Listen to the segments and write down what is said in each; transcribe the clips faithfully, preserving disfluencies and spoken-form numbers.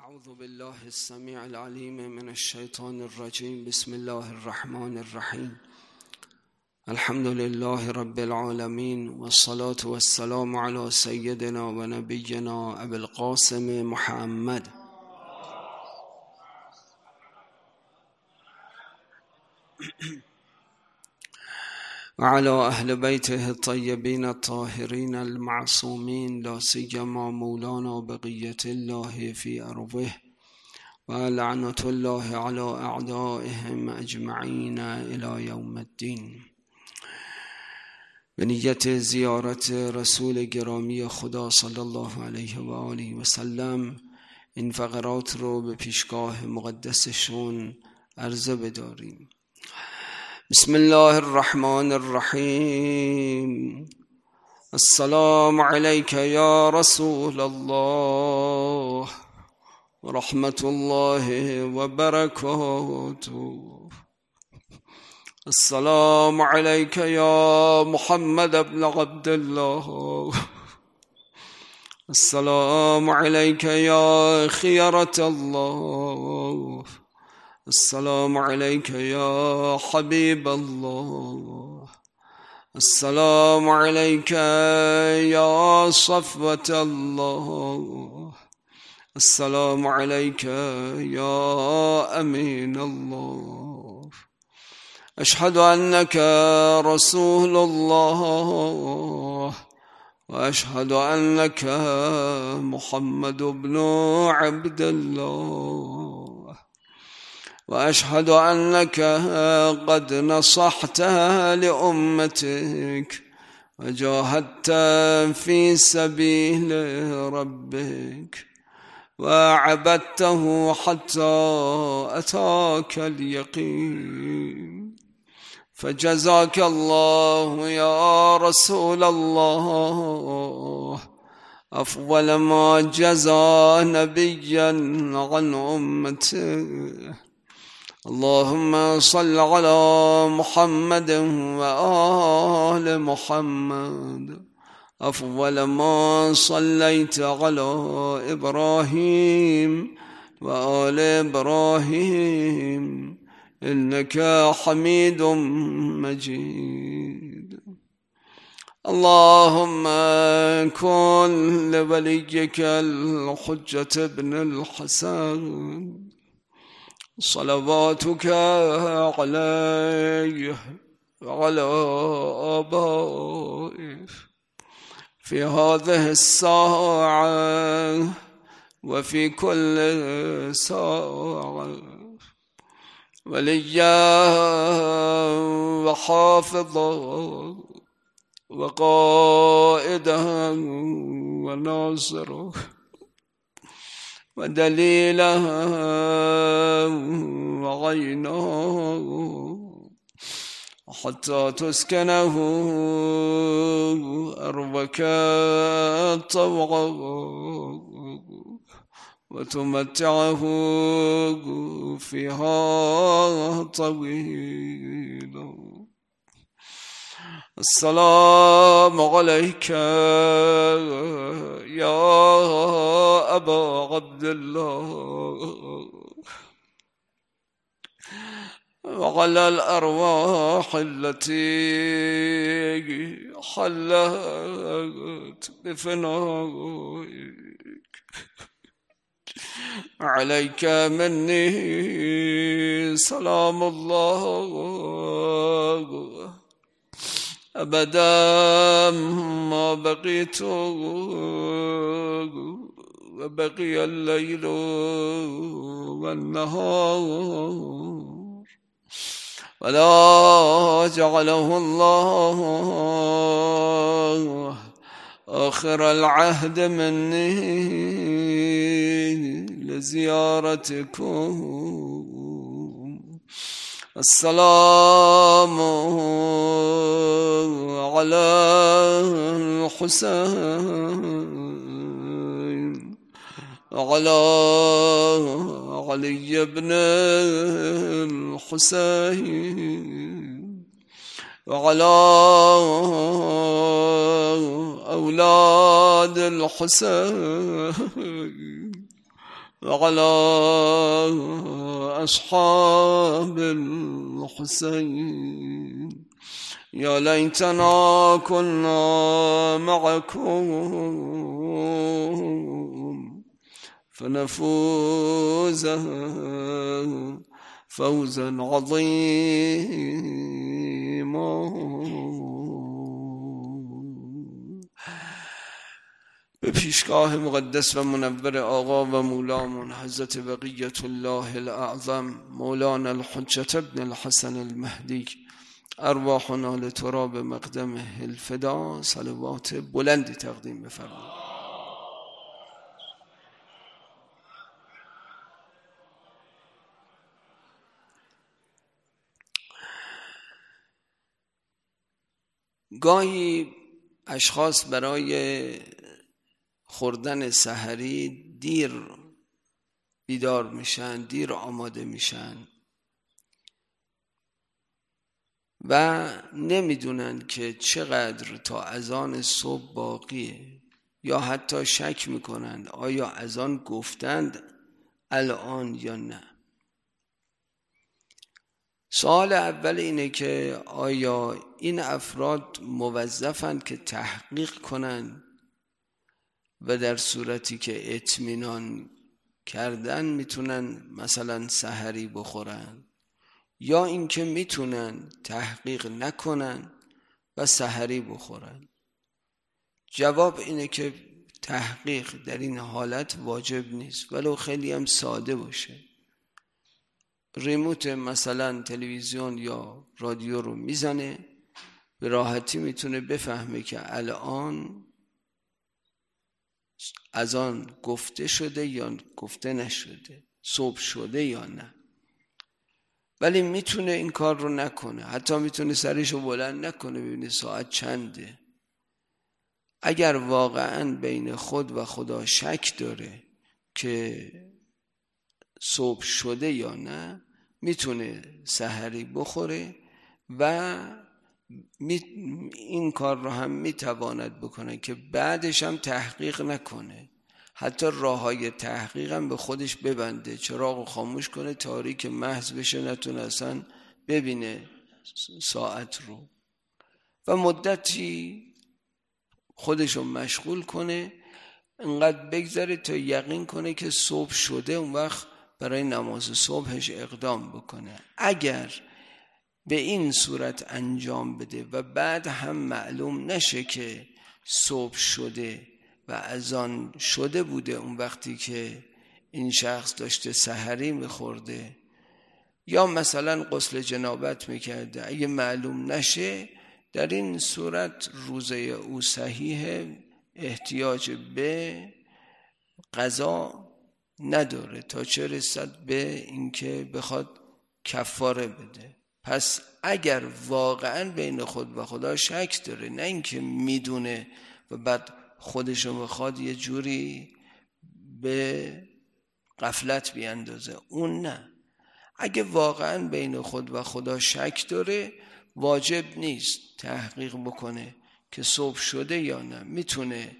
أعوذ بالله السميع العليم من الشيطان الرجيم. بسم الله الرحمن الرحيم. الحمد لله رب العالمين، والصلاة والسلام على سيدنا ونبينا أبي القاسم محمد وعلى أهل بيته الطيبين الطاهرين المعصومين، لا سيما مولانا بقية الله في أرضه، ولعنة الله على أعدائهم أجمعين إلى يوم الدين. بنية زیارت رسول گرامی خدا صلی الله علیه و آله و سلم این فقرات رو به پیشگاه مقدسشون عرضه بداریم. بسم الله الرحمن الرحیم. السلام علیک یا رسول الله و رحمت الله و برکاته. السلام علیک یا محمد ابن عبد الله. السلام علیک یا خیرة الله. السلام عليك يا حبيب الله. السلام عليك يا صفوة الله. السلام عليك يا أمين الله. أشهد أنك رسول الله، وأشهد أنك محمد بن عبد الله، وأشهد أنك قد نصحت لأمتك وجاهدت في سبيل ربك وعبدته حتى أتاك اليقين، فجزاك الله يا رسول الله أفضل ما جزى نبيا عن أمته. اللهم صل على محمد وآل محمد أفضل ما صليت على إبراهيم وآل إبراهيم إنك حميد مجيد. اللهم كن لوليك الحجة بن الحسن صلواتك عليه وعلى آبائه في هذه الساعة وفي كل ساعة، وليا وحافظا وقائدا وناصرا ودليلا وعينا، حتى تسكنه أرضك طوعا وتمتعه فيها طويلا. السلام عليك يا أبا عبد الله وعلى الأرواح التي حلت بفنائك. عليك مني سلام الله أبدا ما بقيت وبقي الليل والنهار، ولا جعله الله آخر العهد مني لزيارتكم. السلام على الحسين وعلى علي بن الحسين وعلى أولاد الحسين وعلى أصحاب الحسين يا ليتنا كنا معكم فنفوز فوزا عظيما. به پیشگاه مقدس و منور آقا و مولامون حضرت بقیت الله الاعظم مولانا الحجة ابن الحسن المهدی ارواحنا لتراب مقدمه الفدا صلوات بلندی تقدیم بفرمایید. گاهی اشخاص برای خوردن سحری دیر بیدار میشن، دیر آماده میشن و نمیدونن که چقدر تا اذان صبح باقیه، یا حتی شک میکنند آیا اذان گفتند الان یا نه. سوال اول اینه که آیا این افراد موظفند که تحقیق کنند و در صورتی که اطمینان کردن میتونن مثلا سحری بخورن، یا اینکه میتونن تحقیق نکنن و سحری بخورن؟ جواب اینه که تحقیق در این حالت واجب نیست، ولو خیلی هم ساده باشه. ریموت مثلا تلویزیون یا رادیو رو میزنه، به راحتی میتونه بفهمه که الان اذان گفته شده یا گفته نشده، صبح شده یا نه. ولی میتونه این کار رو نکنه، حتی میتونه سرشو بلند نکنه ببینه ساعت چنده. اگر واقعا بین خود و خدا شک داره که صبح شده یا نه، میتونه سحری بخوره و این کار رو هم میتواند بکنه که بعدش هم تحقیق نکنه، حتی راههای تحقیق هم به خودش ببنده، چراغ رو خاموش کنه، تاریک محض بشه، نتونه اصلا ببینه ساعت رو و مدتی خودش رو مشغول کنه، انقدر بگذاره تا یقین کنه که صبح شده، اون وقت برای نماز صبحش اقدام بکنه. اگر به این صورت انجام بده و بعد هم معلوم نشه که صبح شده و اذان شده بوده اون وقتی که این شخص داشته سحری میخورده، یا مثلا غسل جنابت میکرده، اگه معلوم نشه، در این صورت روزه او صحیح، احتیاج به قضا نداره تا چه رسد به اینکه بخواد کفاره بده. پس اگر واقعا بین خود و خدا شک داره، نه اینکه میدونه و بعد خودشو بخواد یه جوری به غفلت بیاندازه، اون نه. اگه واقعا بین خود و خدا شک داره، واجب نیست تحقیق بکنه که صبح شده یا نه، میتونه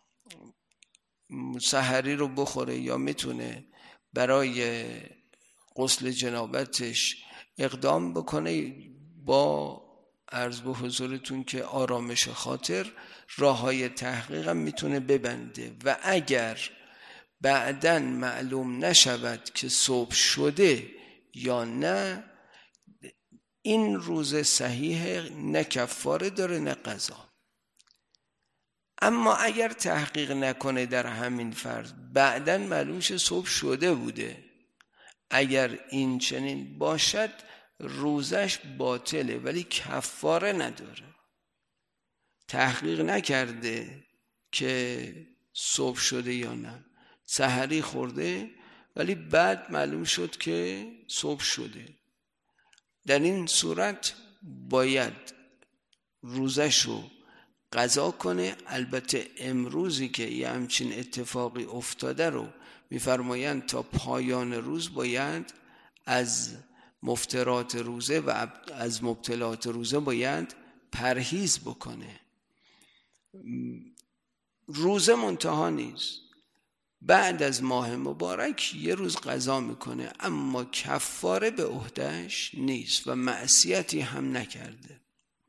سحری رو بخوره یا میتونه برای غسل جنابتش اقدام بکنه. با عرض به حضورتون که آرامش خاطر راههای تحقیق هم میتونه ببنده و اگر بعداً معلوم نشود که صبح شده یا نه، این روز صحیح نه کفاره داره نه قضا. اما اگر تحقیق نکنه در همین فرض، بعداً معلوم شه صبح شده بوده، اگر این چنین باشد روزش باطله ولی کفاره نداره. تحقیق نکرده که صبح شده یا نه، سحری خورده ولی بعد معلوم شد که صبح شده، در این صورت باید روزش رو قضا کنه. البته امروزی که یه همچین اتفاقی افتاده رو میفرمایند تا پایان روز باید از مفطرات روزه و از مبطلات روزه باید پرهیز بکنه. روزه منتها نیست، بعد از ماه مبارک یه روز قضا میکنه، اما کفاره به عهدهش نیست و معصیتی هم نکرده.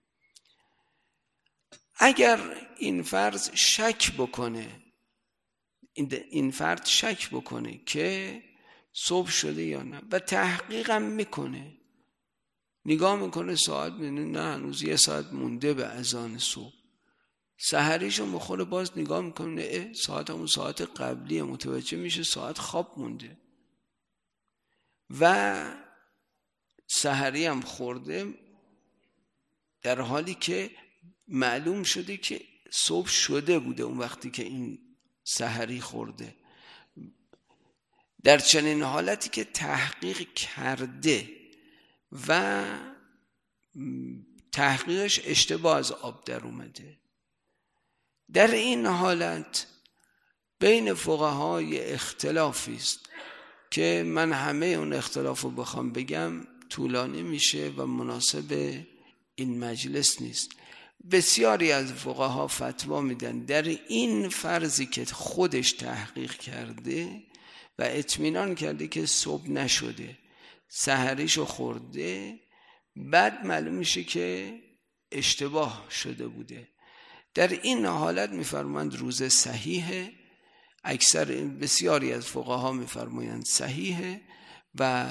اگر این فرض شک بکنه این فرد شک بکنه که صبح شده یا نه و تحقیقم میکنه، نگاه میکنه ساعت، نه هنوز یه ساعت مونده به اذان صبح، سحریشو مخوره، باز نگاه میکنه ساعت همون ساعت قبلی، متوجه میشه ساعت خواب مونده و سحری هم خورده، در حالی که معلوم شده که صبح شده بوده اون وقتی که این سحری خورده. در چنین حالتی که تحقیق کرده و تحقیقش اشتباه از آب در اومده، در این حالت بین فقهای اختلافی است که من همه اون اختلاف رو بخوام بگم طولانی میشه و مناسب این مجلس نیست. بسیاری از فقها فتوا میدن در این فرضی که خودش تحقیق کرده و اطمینان کرده که صبح نشده، سحریشو خورده، بعد معلوم میشه که اشتباه شده بوده، در این حالت میفرمایند روزه صحیحه. اکثر بسیاری از فقها میفرمایند صحیحه و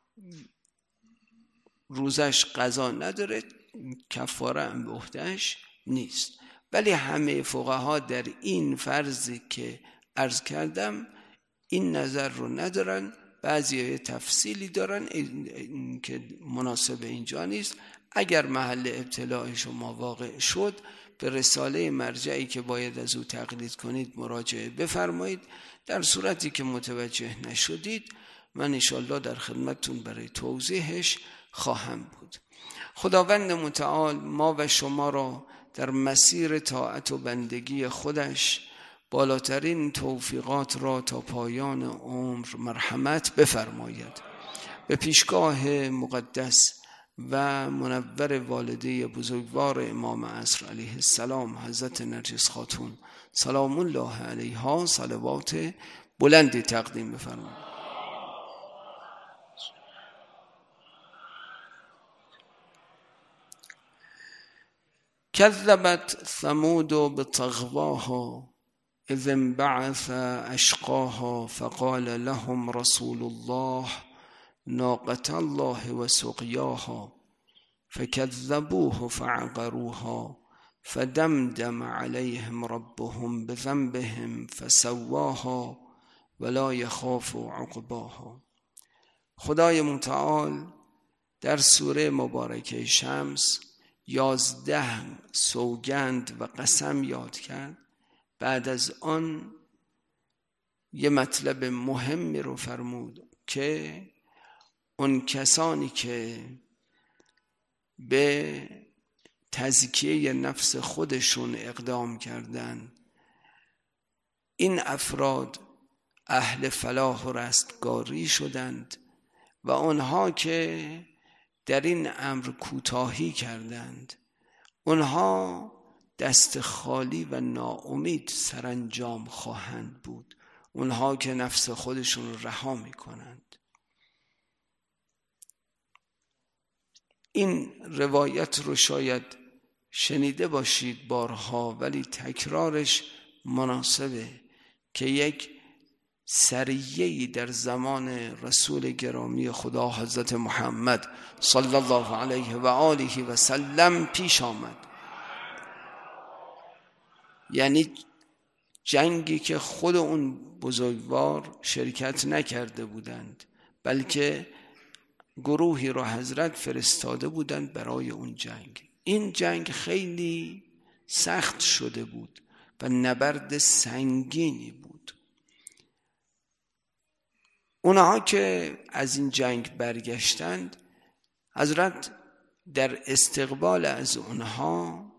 روزش قضا نداره، کفاره هم به عهده‌اش نیست. ولی همه فقها در این فرضی که عرض کردم این نظر رو ندارن، بعضی تفصیلی دارن این که مناسب اینجا نیست. اگر محل ابتلاع شما واقع شد به رساله مرجعی که باید از او تقلید کنید مراجعه بفرمایید. در صورتی که متوجه نشدید من انشالله در خدمتتون برای توضیحش خواهم بود. خداوند متعال ما و شما را در مسیر طاعت و بندگی خودش بالاترین توفیقات را تا پایان عمر مرحمت بفرماید. به پیشگاه مقدس و منور والده بزرگوار امام عصر علیه السلام حضرت نرگس خاتون سلام الله علیها صلوات بلندی تقدیم بفرمایید. كذبت ثمود بطغواها إذ انبعث أشقاها فقال لهم رسول الله ناقة الله وسقياها فكذبوه فعقروها فدمدم عليهم ربهم بذنبهم فسواها ولا يخاف عقباها. خدای متعال در سوره مبارکه شمس یازده سوگند و قسم یاد کرد. بعد از آن یه مطلب مهمی رو فرمود که اون کسانی که به تزکیه نفس خودشون اقدام کردن، این افراد اهل فلاح و رستگاری شدند و آنها که در این امر کوتاهی کردند اونها دست خالی و ناامید سرانجام خواهند بود. اونها که نفس خودشون رو رها میکنند. این روایت رو شاید شنیده باشید بارها، ولی تکرارش مناسبه که یک سریه‌ای در زمان رسول گرامی خدا حضرت محمد صلی الله علیه و آله و سلم پیش آمد. یعنی جنگی که خود اون بزرگوار شرکت نکرده بودند، بلکه گروهی را حضرت فرستاده بودند برای اون جنگ. این جنگ خیلی سخت شده بود و نبرد سنگینی بود. اونها که از این جنگ برگشتند، حضرت در استقبال از اونها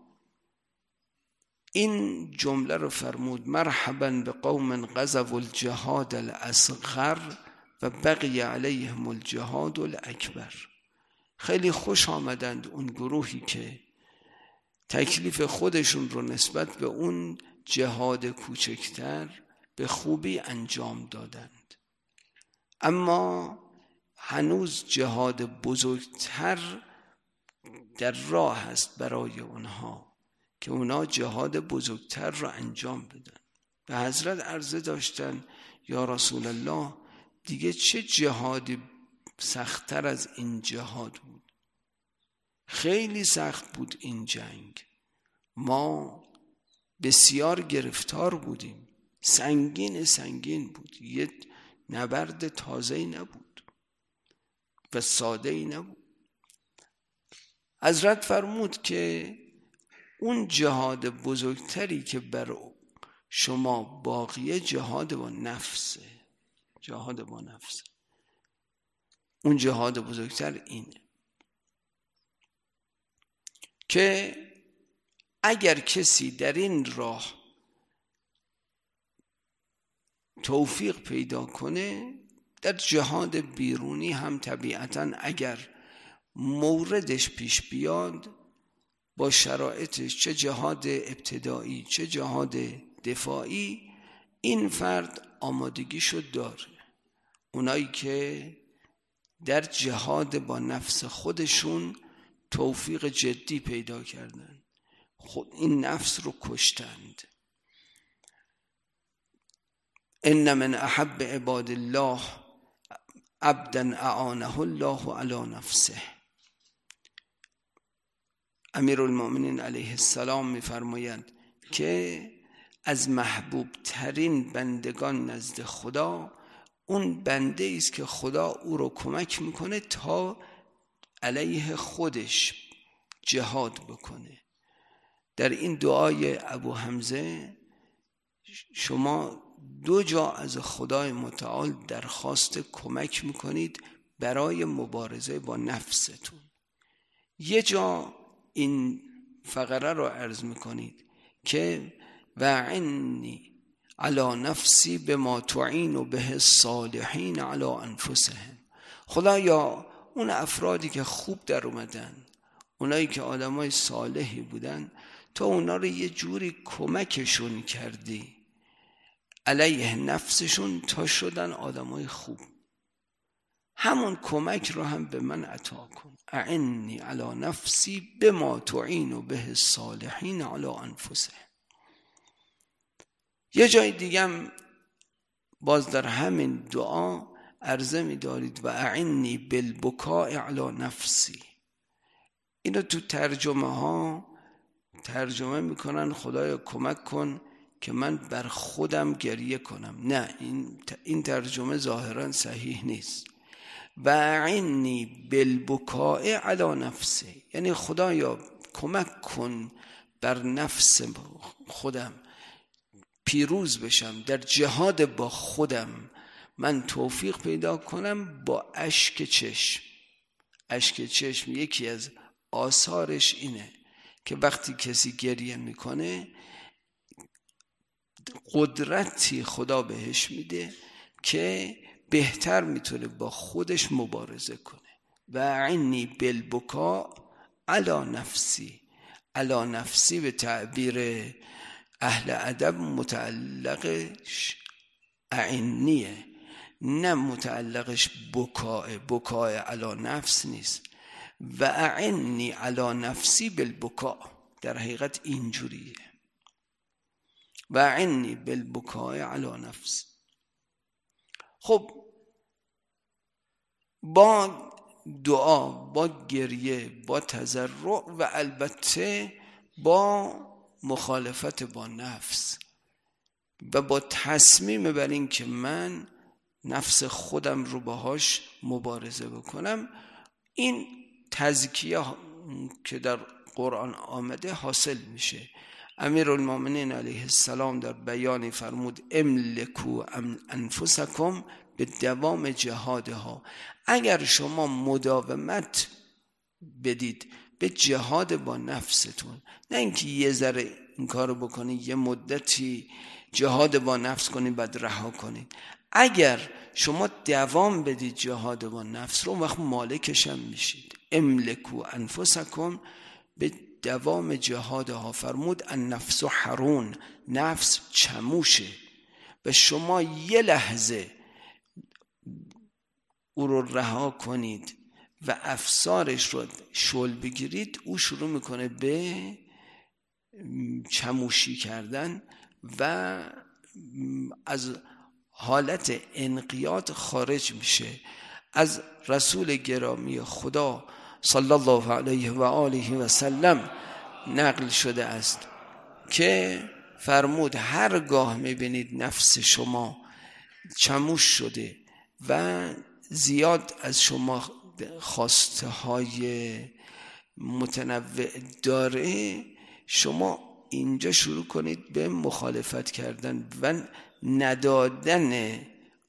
این جمله رو فرمود: مرحبا به قوم غزوا الجهاد الاصغر و بقی علیهم الجهاد الاکبر. خیلی خوش آمدند اون گروهی که تکلیف خودشون رو نسبت به اون جهاد کوچکتر به خوبی انجام دادند. اما هنوز جهاد بزرگتر در راه است برای اونها که اونا جهاد بزرگتر را انجام بدن. به حضرت عرضه داشتن یا رسول الله دیگه چه جهادی سخت‌تر از این جهاد بود؟ خیلی سخت بود این جنگ، ما بسیار گرفتار بودیم، سنگین سنگین بود، یه نبرد تازه‌ای نبود و ساده‌ای نبود. حضرت فرمود که اون جهاد بزرگتری که بر شما باقیه جهاد با نفسه. جهاد با نفسه اون جهاد بزرگتر اینه که اگر کسی در این راه توفیق پیدا کنه، در جهاد بیرونی هم طبیعتاً اگر موردش پیش بیاد با شرایطش، چه جهاد ابتدایی چه جهاد دفاعی، این فرد آمادگیشو داره. اونایی که در جهاد با نفس خودشون توفیق جدی پیدا کردن، خود این نفس رو کشتند. ان من احب عباد الله عبدا اعانه الله علی نفسه. امیرالمؤمنین علیه السلام می‌فرمایند که از محبوب ترین بندگان نزد خدا اون بنده است که خدا او رو کمک میکنه تا علیه خودش جهاد بکنه. در این دعای ابو حمزه شما دو جا از خدای متعال درخواست کمک میکنید برای مبارزه با نفستون. یه جا این فقره رو عرض میکنید که وعنی علی نفسی بما تعین به الصالحین علی انفسهم. خدایا اون افرادی که خوب در اومدن، اونایی که آدمای صالحی بودن، تو اونا رو یه جوری کمکشون کردی علیه نفسشون تا شدن آدمای خوب. همون کمک رو هم به من عطا کن. اعنی علی نفسی بما تعین به الصالحین علی انفسهم. یه جای دیگم باز در همین دعا عرضه می دارید و اعنی بالبکاء علی نفسی. اینو تو ترجمه ها ترجمه میکنن خدایا کمک کن که من بر خودم گریه کنم. نه، این این ترجمه ظاهرا صحیح نیست. و اعنی بالبکاء علی نفسی، یعنی خدایا کمک کن بر نفس خودم پیروز بشم، در جهاد با خودم من توفیق پیدا کنم با اشک چشم. اشک چشم یکی از آثارش اینه که وقتی کسی گریه میکنه قدرتی خدا بهش میده که بهتر میتونه با خودش مبارزه کنه. و اعنی بالبکاء علی نفسی. علی نفسی به تعبیر اهل ادب متعلقش اعنیه، نه متعلقش بکاء. بکاء علی نفس نیست. و اعنی علی نفسی بالبکاء در حقیقت اینجوریه. و اعنی بالبکاء علی نفس. خب با دعا، با گریه، با تضرع و البته با مخالفت با نفس و با تصمیم بر این که من نفس خودم رو باهاش مبارزه بکنم، این تزکیه که در قرآن آمده حاصل میشه. امیرالمؤمنین علیه السلام در بیانی فرمود املکو انفسکم به دوام جهادها. اگر شما مداومت بدید به جهاد با نفستون، نه اینکه یه ذره این کارو بکنید یه مدتی جهاد با نفس کنید بعد رها کنید. اگر شما دوام بدید جهاد با نفس رو، وقت مالکش هم میشید. املکو انفسکم به دوام جهادها. فرمود النفس حرون، نفس چموشه و شما یه لحظه او رو رها کنید و افسارش رو شل بگیرید، او شروع میکنه به چموشی کردن و از حالت انقیاد خارج میشه. از رسول گرامی خدا صلی الله علیه و آله و سلم نقل شده است که فرمود هرگاه میبینید نفس شما چموش شده و زیاد از شما خواسته های متنوع داره، شما اینجا شروع کنید به مخالفت کردن و ندادن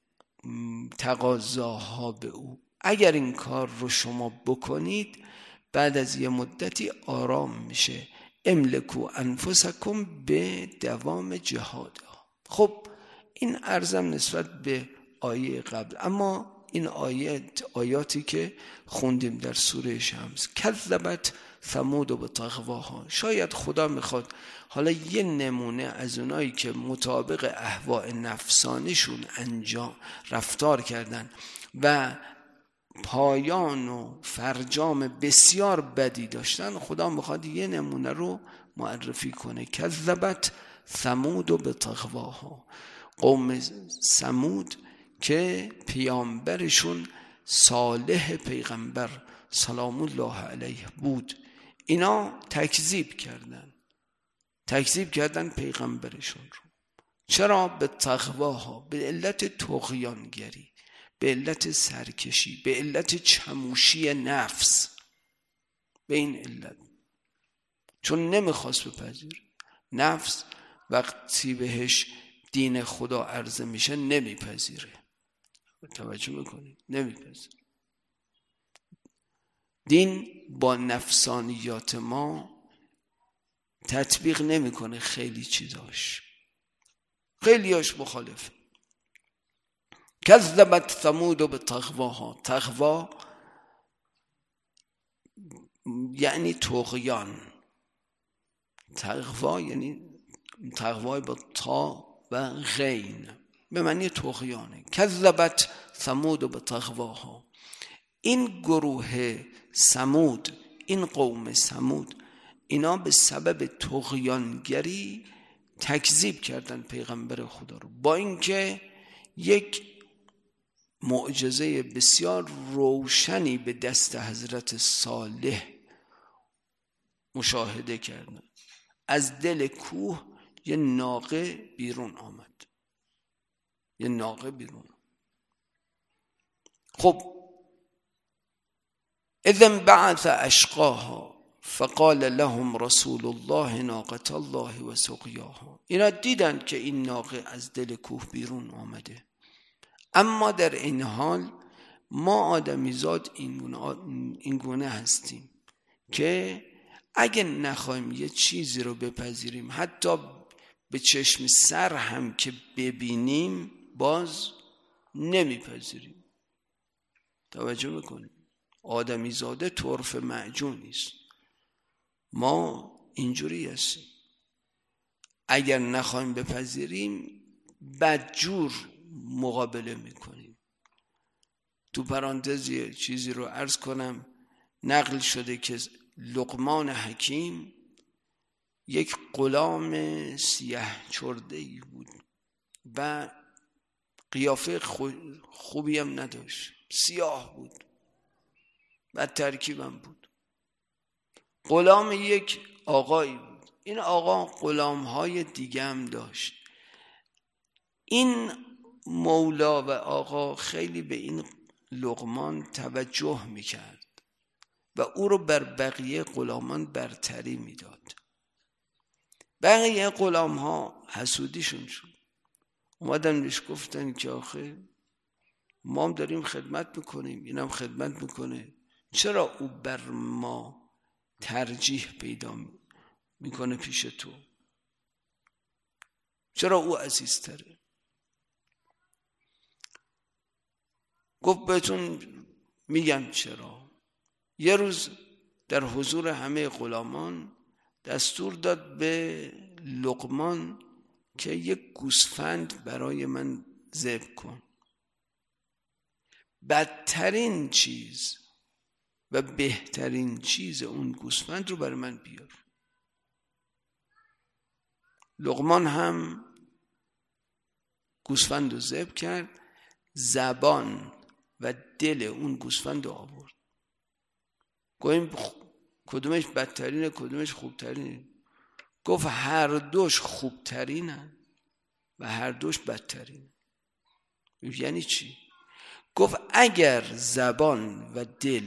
تقاضاها به او. اگر این کار رو شما بکنید بعد از یه مدتی آرام میشه. املکو انفسکم به دوام جهاد. خب این عرضم نسبت به آیه قبل. اما این آیات آیاتی که خوندیم در سوره شمس، کذبت ثمود و بطغواها، شاید خدا میخواد حالا یه نمونه از اونایی که مطابق اهواء نفسانیشون انجام رفتار کردن و پایان و فرجام بسیار بدی داشتن، خدا میخواد یه نمونه رو معرفی کنه. کذبت ثمود و بطغواها، قوم ثمود که پیامبرشون صالح پیغمبر سلام الله علیه بود، اینا تکذیب کردن تکذیب کردن پیغمبرشون رو. چرا؟ به تقواها، به علت طغیانگری، به علت سرکشی، به علت چموشی نفس، به این علت، چون نمیخواست بپذیره. نفس وقتی بهش دین خدا عرضه میشه نمیپذیره. توجه میکنید؟ نمیپذیره. دین با نفسانیات ما تطبیق نمیکنه. خیلی چیزاش خیلیاش مخالف. کذبت ثمود بطغواها، تقوا یعنی طغیان، تقوا یعنی تقوا با تا و غین به معنی طغیانه. کذبت ثمود بطغواها، این گروه ثمود، این قوم ثمود، اینا به سبب طغیانگری تکذیب کردن پیغمبر خدا رو، با اینکه یک معجزه بسیار روشنی به دست حضرت صالح مشاهده کردن. از دل کوه یه ناقه بیرون آمد، یه ناقه بیرون. خب اذن بعث اشقاها فقال لهم رسول الله ناقة الله و سقیاها، اینا دیدن که این ناقه از دل کوه بیرون آمده، اما در این حال ما آدمیزاد این گونه, این گونه هستیم که اگه نخوایم یه چیزی رو بپذیریم، حتی به چشم سر هم که ببینیم باز نمیپذیریم. توجه میکنیم؟ آدمیزاده طرف معجون نیست. ما اینجوری هستیم، اگر نخوایم بپذیریم بدجور مقابله میکنیم. تو پرانتز یه چیزی رو عرض کنم. نقل شده که لقمان حکیم یک غلام سیاه چرده‌ای بود و قیافه خوبی هم نداشت، سیاه بود و ترکیبم بود. غلام یک آقایی بود. این آقا غلام‌های دیگه هم داشت. این مولا و آقا خیلی به این لقمان توجه میکرد و او رو بر بقیه غلامان برتری میداد. بقیه غلام ها حسودیشون شد، اومدن بهش گفتن که آخه ما هم داریم خدمت میکنیم، اینم خدمت میکنه، چرا او بر ما ترجیح پیدا میکنه پیش تو؟ چرا او عزیزتره؟ گفت بهتون میگم چرا. یه روز در حضور همه غلامان دستور داد به لقمان که یک گوسفند برای من ذبح کن، بدترین چیز و بهترین چیز اون گوسفند رو برای من بیار. لقمان هم گوسفند رو ذبح کرد، زبان و دل اون گوسفند رو آورد. گویم کدومش بدترینه کدومش خوبترینه؟ گفت هر دوش خوبترینن و هر دوش بدترینه. یعنی چی؟ گفت اگر زبان و دل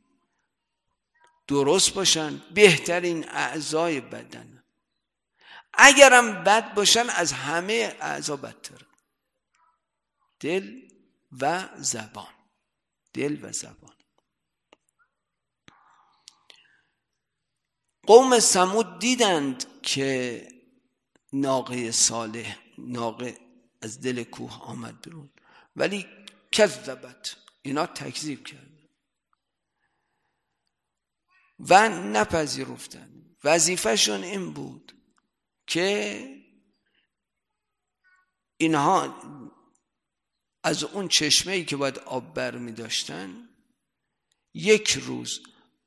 درست باشن بهترین اعضای بدن، اگرم بد باشن از همه اعضا بدتر. دل و زبان، دل و زبان. قوم ثمود دیدند که ناقه صالح، ناقه از دل کوه آمد بیرون، ولی کذبت، اینا تکذیب کردن و نپذیرفتن. وظیفه‌شون این بود که اینها از اون چشمه‌ای که باید آب برمی داشتن یک روز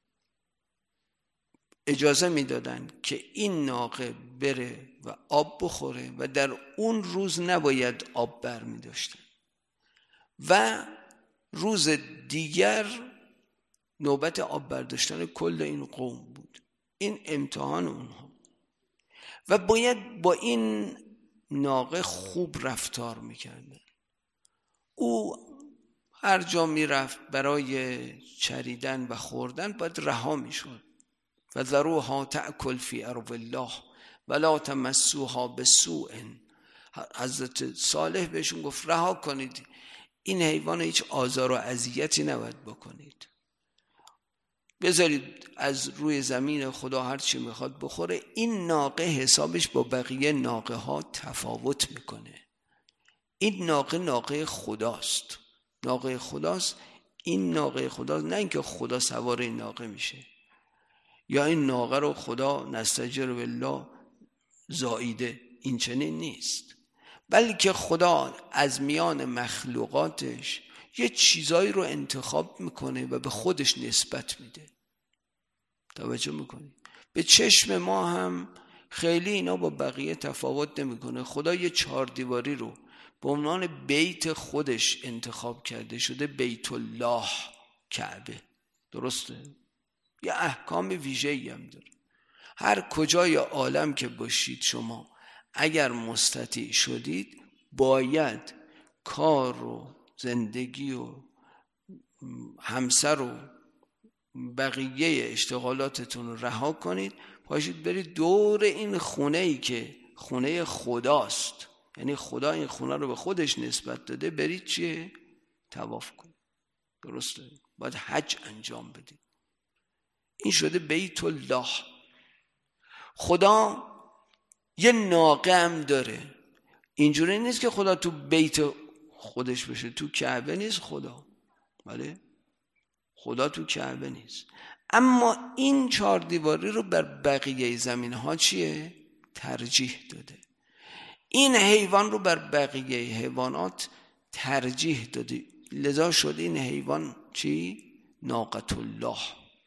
اجازه میدادن که این ناقه بره و آب بخوره و در اون روز نباید آب برمی داشتن و روز دیگر نوبت آب برداشتن کل این قوم بود. این امتحان اونها و باید با این ناقه خوب رفتار میکردن. او هر جا میرفت برای چریدن و خوردن باید رها میشد. و ذروها تأکل فی ارض الله ولا تمسوها بسوء. حضرت صالح بهشون گفت رها کنید این حیوان، هیچ آزار و اذیتی نباید بکنید، بذارید از روی زمین خدا هر چی میخواد بخوره. این ناقه حسابش با بقیه ناقه ها تفاوت میکنه. این ناقه ناقه خداست، ناقه خداست. این ناقه خداست، نه اینکه خدا سوار این ناقه میشه یا این ناقه رو خدا نستجر بالله زاییده. این چنین نیست، بلکه خدا از میان مخلوقاتش یه چیزایی رو انتخاب میکنه و به خودش نسبت میده. توجه میکنی؟ به چشم ما هم خیلی اینا با بقیه تفاوت نمیکنه. خدا یه چهار دیواری رو به عنوان بیت خودش انتخاب کرده، شده بیت الله، کعبه. درسته؟ یه احکام ویژه‌ای هم داره. هر کجای عالم که باشید شما، اگر مستطیع شدید باید کار و زندگی و همسر و بقیه اشتغالاتتون رو رها کنید، پاشید برید دور این خونه‌ای که خونه خداست، یعنی خدا این خونه رو به خودش نسبت داده، برید چیه؟ طواف کنید. درسته؟ باید حج انجام بدید. این شده بیت الله. خدا یه ناقه هم داره. اینجوری نیست که خدا تو بیت خودش بشه، تو کعبه نیست خدا. بله؟ خدا تو کعبه نیست، اما این چهار دیواری رو بر بقیه زمین ها چیه؟ ترجیح داده. این حیوان رو بر بقیه حیوانات ترجیح داده، لذا شد این حیوان چی؟ ناقة الله.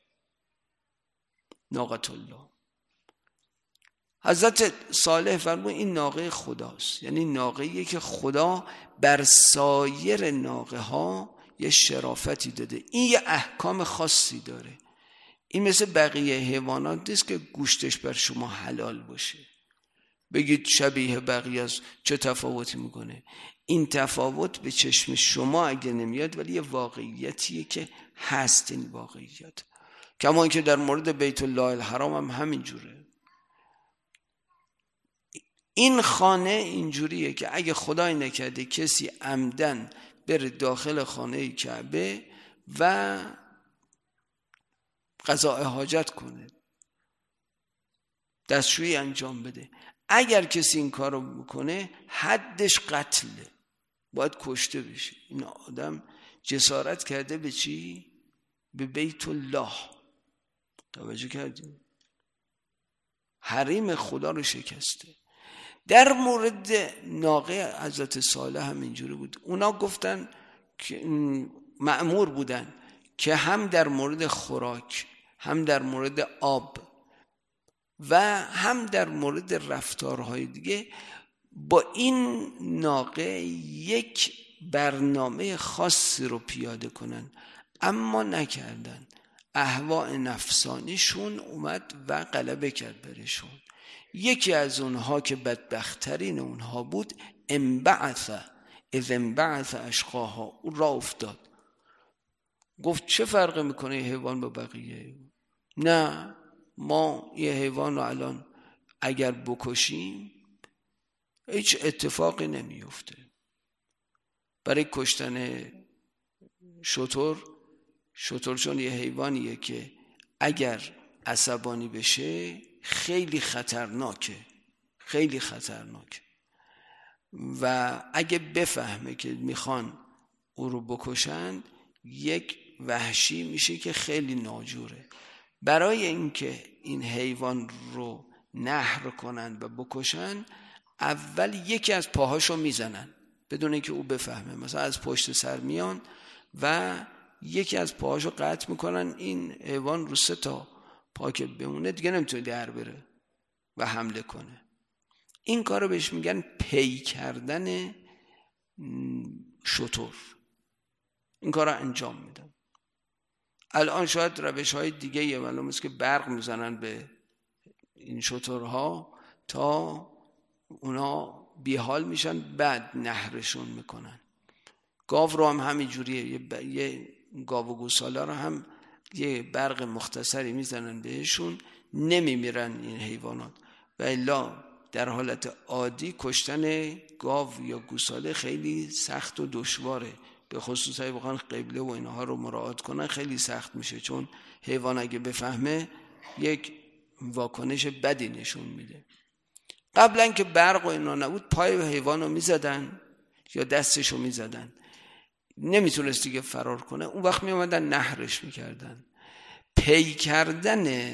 ناقة الله. حضرت صالح فرمود این ناقه خداست، یعنی ناقه‌ای که خدا بر سایر ناقه ها یه شرافتی داده. این یه احکام خاصی داره. این مثل بقیه حیوانات نیست که گوشتش بر شما حلال باشه بگید شبیه بقیه است. چه تفاوتی میکنه؟ این تفاوت به چشم شما اگه نمیاد، ولی یه واقعیتیه که هست. این واقعیت کما اینکه در مورد بیت الله الحرام هم همین جوره. این خانه اینجوریه که اگه خدای نکرده کسی عمدن بره داخل خانه کعبه و قضاء حاجت کنه، دستشویی انجام بده، اگر کسی این کار رو بکنه حدش قتله، باید کشته بشه. این آدم جسارت کرده به چی؟ به بیت الله. توجه کردیم؟ حریم خدا رو شکسته. در مورد ناقه حضرت صالح هم اینجوری بود. اونا گفتن که مأمور بودن که هم در مورد خوراک، هم در مورد آب و هم در مورد رفتارهای دیگه با این ناقه یک برنامه خاصی رو پیاده کنن، اما نکردن. اهواء نفسانیشون اومد و غلبه کرد برشون. یکی از اونها که بدبخترین اونها بود، انبعث اذ انبعث اشقاها، اون را افتاد. گفت چه فرقی میکنه حیوان با بقیه؟ نه، ما یه حیوان رو الان اگر بکشیم هیچ اتفاقی نمیفته. برای کشتن شتر، شتر چون یه حیوانیه که اگر عصبانی بشه خیلی خطرناکه، خیلی خطرناکه و اگه بفهمه که میخوان او رو بکشن یک وحشی میشه که خیلی ناجوره. برای اینکه این حیوان رو نحر کنن و بکشن، اول یکی از پاهاشو میزنن بدون اینکه او بفهمه، مثلا از پشت سر میان و یکی از پاهاشو قطع میکنن. این حیوان رو سه تا پا که بمونه دیگه نمیتونه در بره و حمله کنه. این کارو بهش میگن پی کردن شتر. این کارو انجام میدن. الان شاید روش های دیگه یه معلوم است که برق میزنن به این شترها تا اونا بیحال میشن، بعد نحرشون میکنن. گاو رو هم همین جوریه، یه, ب... یه گاو و گوسالا رو هم یه برق مختصری میزنن بهشون، نمیمیرن این حیوانات. و الا در حالت عادی کشتن گاو یا گوساله خیلی سخت و دشواره، به خصوص اگه بخوان قبله و اینها رو مراعات کنن خیلی سخت میشه، چون حیوان اگه بفهمه یک واکنش بدی نشون میده. قبلا که برق و اینا نبود پای حیوان رو میزدن یا دستش رو میزدن، نمیتونست دیگه فرار کنه، اون وقت میامدن نحرش میکردن. پی کردن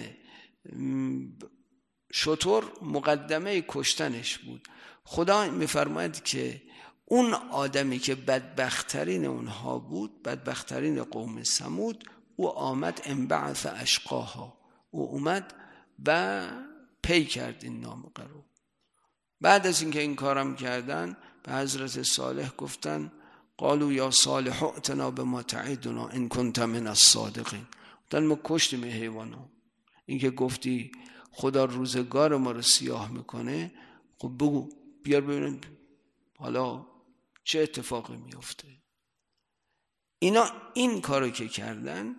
شتر مقدمه کشتنش بود. خدا میفرماید که اون آدمی که بدبخترین اونها بود، بدبخترین قوم ثمود، او آمد انبعث اشقاها، او اومد و پی کرد این ناقه رو. بعد از اینکه این کارم کردن به حضرت صالح گفتن قالوا یا صالح ائتنا بما تعدنا ان كنت من الصادقین. گفتن ما کشتیم این حیوانو، این که گفتی خدا روزگار ما رو سیاه میکنه، خب بگو بیار ببینیم حالا چه اتفاقی میفته. اینا این کارو که کردن،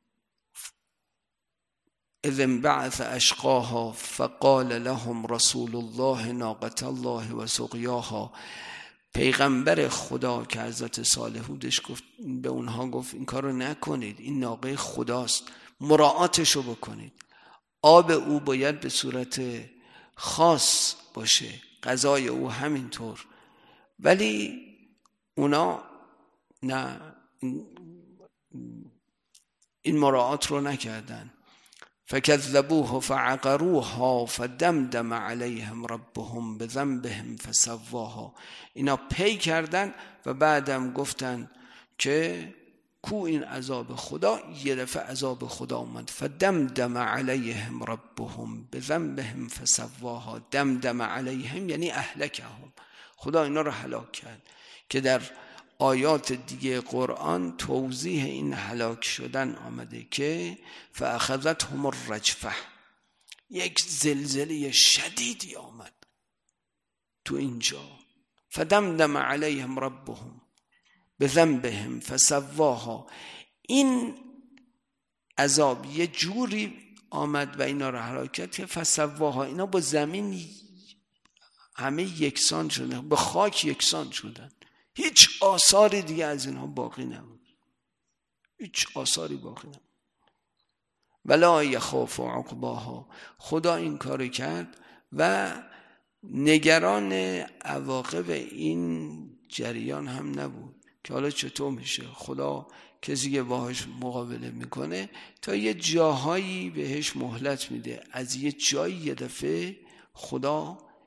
اذ انبعث اشقاها فقال لهم رسول الله ناقة الله و سقیاها. پیغمبر خدا که حضرت صالح بودش گفت به اونها، گفت این کارو نکنید، این ناقه خداست، مراعاتشو بکنید. آب او باید به صورت خاص باشه، غذای او همینطور. ولی اونا نه، این مراعات رو نکردن. فكذبوه فعقروها فدمدم عليهم ربهم بذنبهم فسواها. اینا پی کردن و بعدم گفتن که کو این عذاب خدا. یه دفعه عذاب خدا اومد. فدمدم عليهم ربهم بذنبهم فسواها. دمدم عليهم یعنی اهلکهم، خدا اینا رو هلاک کرد. که در آیات دیگه قرآن توضیح این هلاک شدن آمده که فاخذتهم الرجفه، یک زلزله شدیدی آمد تو اینجا. فدمدم علیهم ربهم بذنبهم فسواها. این عذاب یه جوری آمد و اینا رو هلاک کرد که فسواها، اینا با زمین همه یکسان شدن، با خاک یکسان شدن، هیچ آثاری دیگه از اینها باقی نموند، هیچ آثاری باقی نموند. ولا یخاف عقباها. خدا این کارو کرد و نگران عواقب این جریان هم نبود که حالا چطور میشه. خدا کسی که باهاش مقابله میکنه تا یه جاهایی بهش مهلت میده، از یه جایی یه دفعه خدا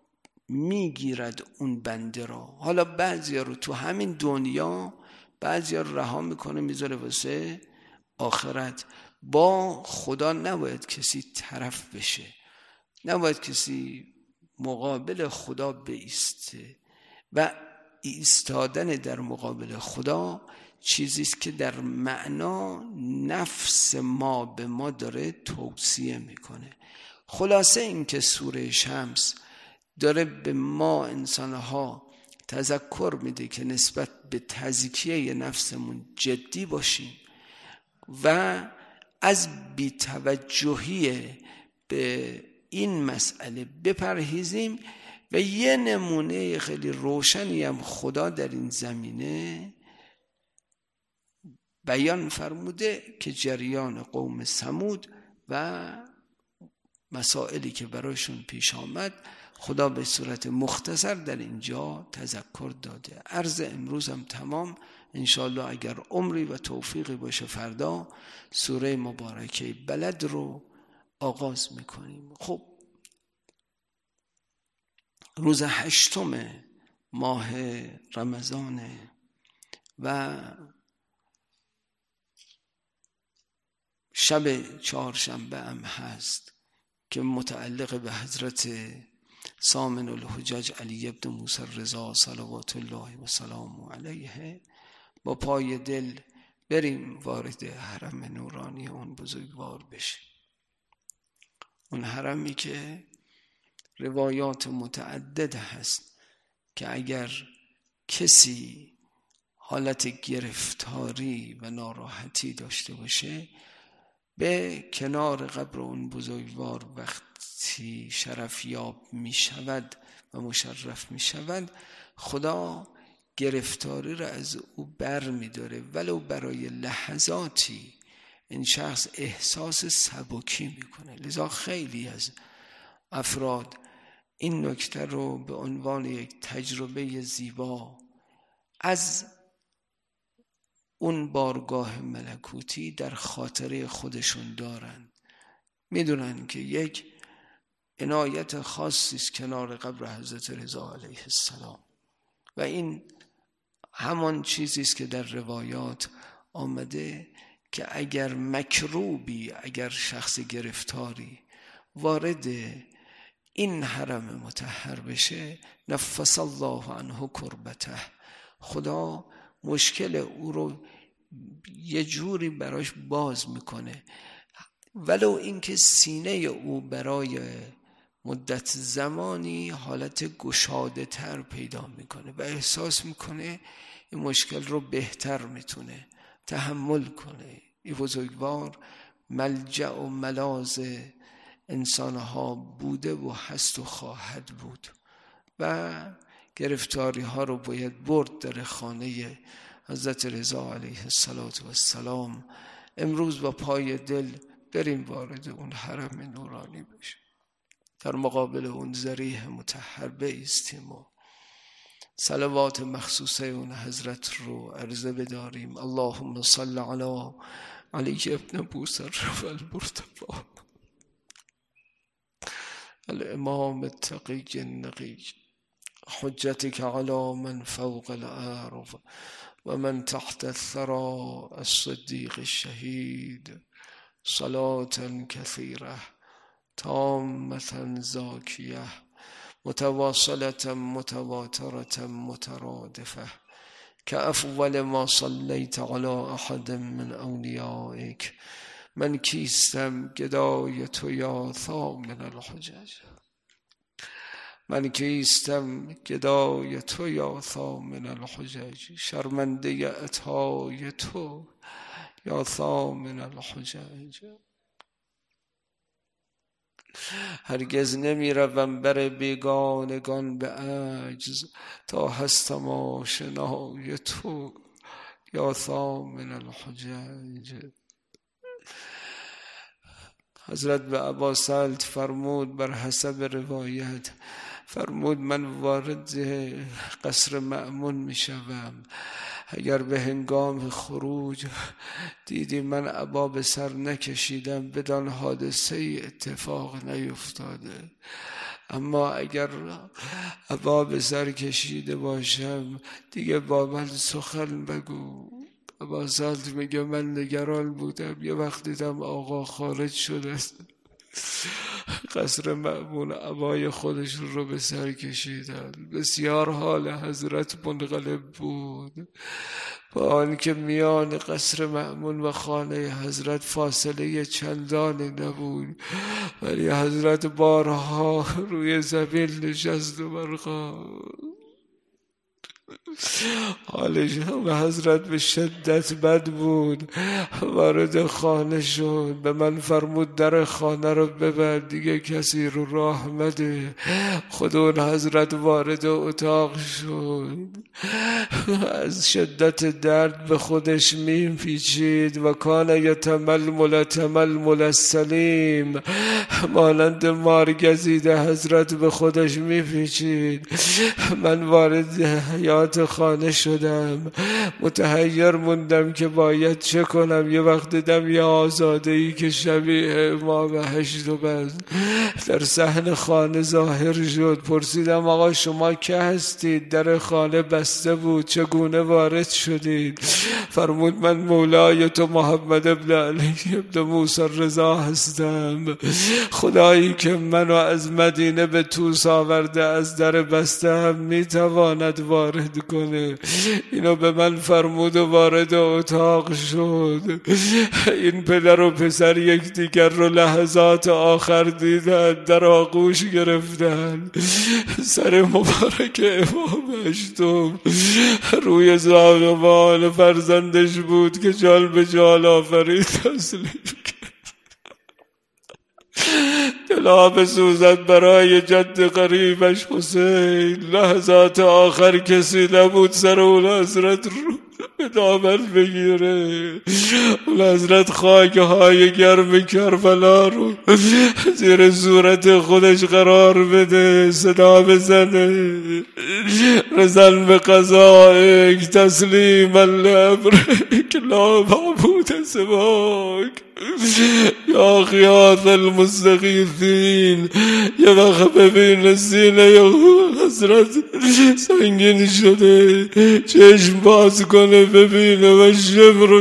میگیرد اون بنده را. حالا بعضیا رو تو همین دنیا بعضیا رو رها میکنه میذاره واسه آخرت. با خدا نباید کسی طرف بشه، نباید کسی مقابل خدا بایسته و ایستادن در مقابل خدا چیزی است که در معنا نفس ما به ما داره توصیه میکنه. خلاصه این که سوره شمس داره به ما انسانها تذکر میده که نسبت به تزکیه نفسمون جدی باشیم و از بی‌توجهی به این مسئله بپرهیزیم و یه نمونه خیلی روشنی هم خدا در این زمینه بیان فرموده که جریان قوم ثمود و مسائلی که برایشون پیش آمد خدا به صورت مختصر در اینجا تذکر داده. عرض امروز هم تمام، انشاءالله اگر عمری و توفیقی باشه فردا سوره مبارکه بلد رو آغاز میکنیم. خب روز هشتم ماه رمضانه و شب چهارشنبه هم هست که متعلق به حضرت سامن الحجج علی ابن موسی الرضا صلوات الله و سلامه علیه. با پای دل بریم وارد حرم نورانی اون بزرگوار بشیم. اون حرمی که روایات متعدد هست که اگر کسی حالت گرفتاری و ناراحتی داشته باشه به کنار قبر اون بزرگوار وقتی شرفیاب می شود و مشرف می شود خدا گرفتاری را از او بر می داره، ولو برای لحظاتی این شخص احساس سبکی می کنه. لذا خیلی از افراد این نکته رو به عنوان یک تجربه زیبا از اون بارگاه ملکوتی در خاطره خودشون دارن. میدونن که یک عنایت خاصی است کنار قبر حضرت رضا علیه السلام و این همان چیزی است که در روایات آمده که اگر مکروبی، اگر شخص گرفتاری وارد این حرم مطهر بشه نفس الله عنه کربته، خدا مشکل او رو یه جوری براش باز میکنه، ولو اینکه سینه او برای مدت زمانی حالت گشاده تر پیدا میکنه و احساس میکنه این مشکل رو بهتر میتونه تحمل کنه. این بزرگوار ملجأ و ملاذ انسانها بوده و هست و خواهد بود و گرفتاری ها رو باید برد در خانه حضرت رضا علیه السلام. امروز با پای دل بریم وارد اون حرم نورانی بشیم، در مقابل اون ذریح مطهر بایستیم و صلوات مخصوصه اون حضرت رو عرضه بداریم. اللهم صل علی علی ابن بوسر المرتضی الامام التقی النقی حجتك على من فوق الأرض ومن تحت الثرى الصديق الشهيد صلاة كثيرة تامة زاكية متواصلة متواترة مترادفة كأفضل ما صليت على أحد من أوليائك. من کیستم گدای تو یا ثامن الحجج، من کیستم گدای تو یا ثامن الحجج، شرمنده عطای تو یا ثامن الحجج. هرگز نمی روم بر بیگانگان به عجز تا هستم آشنای تو یا ثامن الحجج. حضرت به ابا سلط فرمود بر حسب روایت فرمود من وارد قصر مأمون می شوم، اگر به هنگام خروج دیدی من عبا به سر نکشیدم بدان حادثه اتفاق نیفتاده. اما اگر عبا به سر کشیده باشم دیگه با من سخن بگو. ابا سالت میگه من نگران بودم، یه وقت دیدم آقا خارج شده قصر مأمون عبای خودش رو به سر کشیدن. بسیار حال حضرت منقلب بود، با آنکه میان قصر مأمون و خانه حضرت فاصله چندانی نبود، ولی حضرت بارها روی زمین نشست و برخاست. حالش هم حضرت به شدت بد بود. وارد خانه شد، به من فرمود در خانه رو ببند، دیگه کسی رو راه مده. خود اون حضرت وارد اتاق شد، از شدت درد به خودش میپیچید و کان یتململ تململ السلیم، مانند مارگزیده حضرت به خودش میپیچید. من وارد حیات خانه شدم، متحیر موندم که باید چه کنم. یه وقت دیدم یه آزاده‌ای که شبیه امام هشت و بز در صحن خانه ظاهر شد. پرسیدم آقا شما که هستید؟ در خانه بسته بود، چگونه وارد شدید؟ فرمود من مولای تو محمد ابن علی ابن موسی رضا هستم. خدایی که منو از مدینه به طوس آورده از در بسته هم میتواند وارد کنه. اینو به من فرمود و وارد اتاق شد. این پدر و پسر یکدیگر رو لحظات آخر دیدن، در آغوش گرفتن. سر مبارک امام هشتم روی زانوان فرزندش بود که جال به جال آفرید تسلیم کرد. دلا بسوزد برای جد قریبش حسین. لحظات آخر کسی نبود سر اون حضرت رو به دامن بگیره. اون حضرت خاک های گرم کربلا رو زیر صورت خودش قرار بده، صدا بزنه رزن به قضایک تسلیما لامرک لا معبود سواک یا خیاط المستغیثین. یه وقت ببین سینه حضرت سنگین شده، چشم باز کنه ببینه و شب رو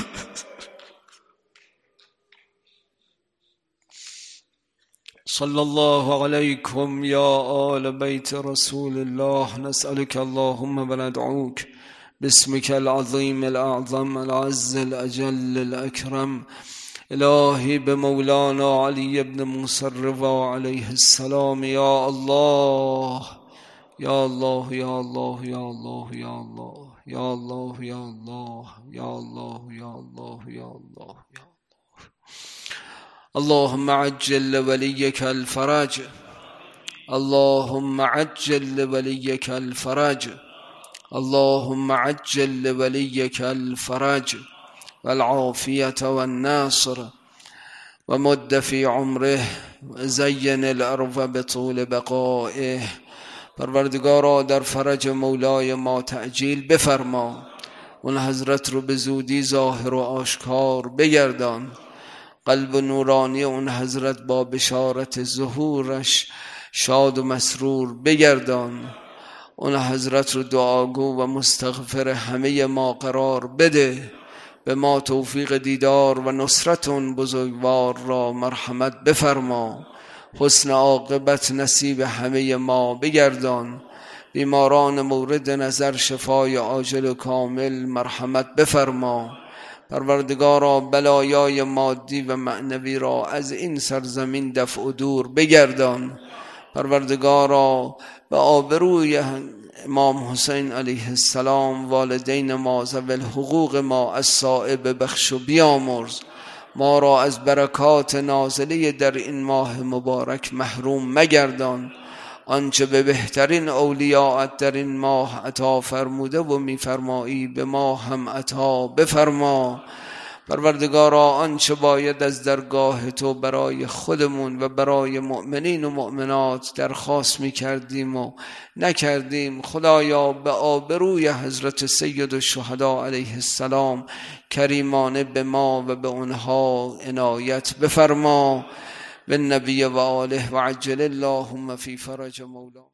صلی الله علیکم یا آل بیت رسول الله. نسألك اللهم و ندعوك باسمك العظیم الاعظم العز الاجل الاکرم. الهی به مولانا علی ابن موسی الرضا علیه السلام. یا الله یا الله یا الله یا الله یا الله یا الله یا الله یا الله یا الله یا الله. اللهم عجل لوليك الفرج، اللهم عجل لوليك الفرج، اللهم عجل لوليك الفرج والعافية والناصر ومد في عمره زين الأرض بطول بقائه. پروردگارا در فرج مولای ما تعجیل بفرما، اون حضرت رو به زودی ظاهر و آشکار بگردان. قلب نورانی اون حضرت با بشارت ظهورش شاد و مسرور بگردان. اون حضرت رو دعاگو و مستغفر همه ما قرار بده. به ما توفیق دیدار و نصرت اون بزرگوار را مرحمت بفرما. حسن عاقبت نصیب همه ما بگردان. بیماران مورد نظر شفای عاجل و کامل مرحمت بفرما. پروردگارا بلایای مادی و معنوی را از این سرزمین دفع و دور بگردان. پروردگارا به آبروی امام حسین علیه السلام والدین ما ذوی الحقوق ما الصائب بخش و بیامرز. ما را از برکات نازله در این ماه مبارک محروم مگردان. آنچه به بهترین اولیاءت در این ماه عطا فرموده و میفرمایی به ما هم عطا بفرما. پروردگارا آنچه باید از درگاه تو برای خودمون و برای مؤمنین و مؤمنات درخواست میکردیم و نکردیم، خدایا به آبروی حضرت سید الشهدا علیه السلام کریمانه به ما و به اونها عنایت بفرما. بالنبي و آله و عجل اللهم في فرج مولانا.